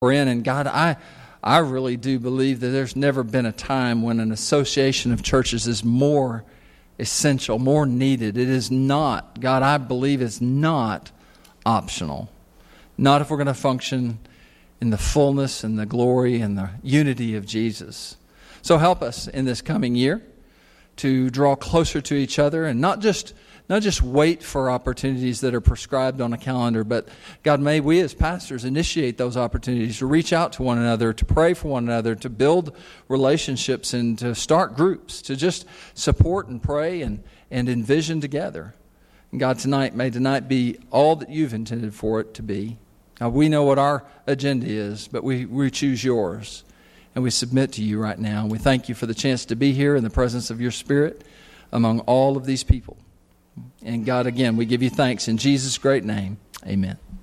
we're in. And God, I really do believe that there's never been a time when an association of churches is more essential, more needed. It is not, God, I believe it's not optional. Not if we're going to function in the fullness and the glory and the unity of Jesus. So help us in this coming year to draw closer to each other and not just wait for opportunities that are prescribed on a calendar, but God, may we as pastors initiate those opportunities to reach out to one another, to pray for one another, to build relationships and to start groups, to just support and pray and envision together. And God, may tonight be all that you've intended for it to be. Now, we know what our agenda is, but we choose yours, and we submit to you right now. And we thank you for the chance to be here in the presence of your Spirit among all of these people. And God, again, we give you thanks in Jesus' great name. Amen.